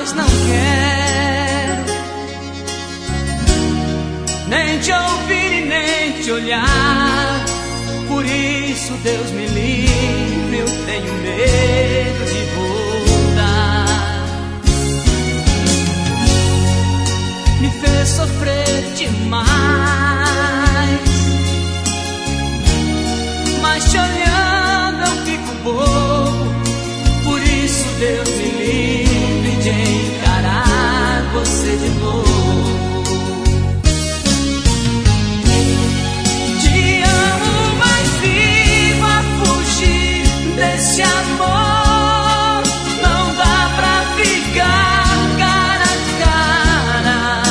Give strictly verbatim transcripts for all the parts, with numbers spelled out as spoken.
mas não quero nem te ouvir e nem te olhar. Por isso, Deus me livre, eu tenho medo de voltar. Me fez sofrer demais, mas te olhando eu fico bobo. Por isso, Deus me livre de encarar você de novo. Te amo, mas vivo a fugir desse amor. Não dá pra ficar cara a cara.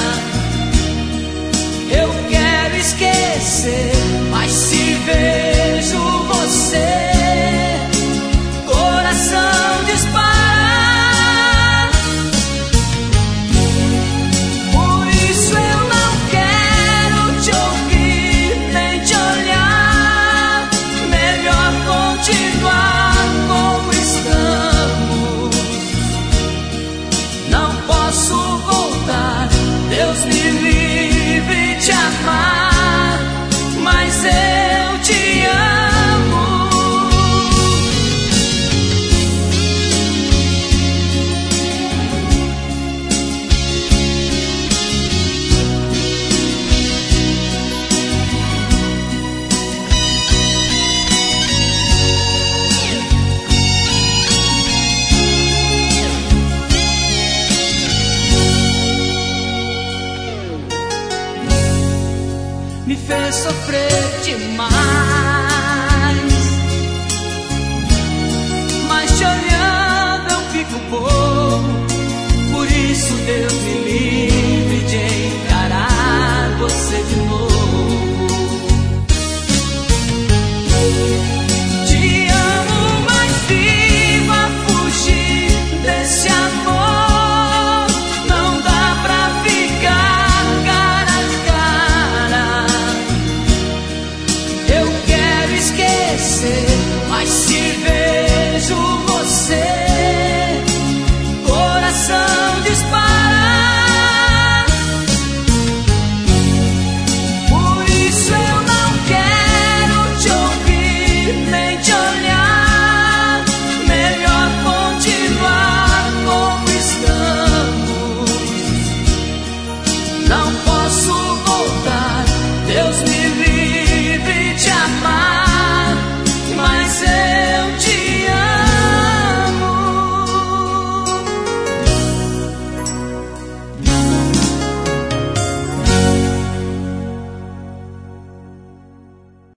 Eu quero esquecer, mas se vejo você, coração dispara. Por isso eu não quero te ouvir nem te olhar. Melhor continuar como estamos. Não posso voltar, Deus me livre de amar, mas eu te amo. Me fez sofrer demais,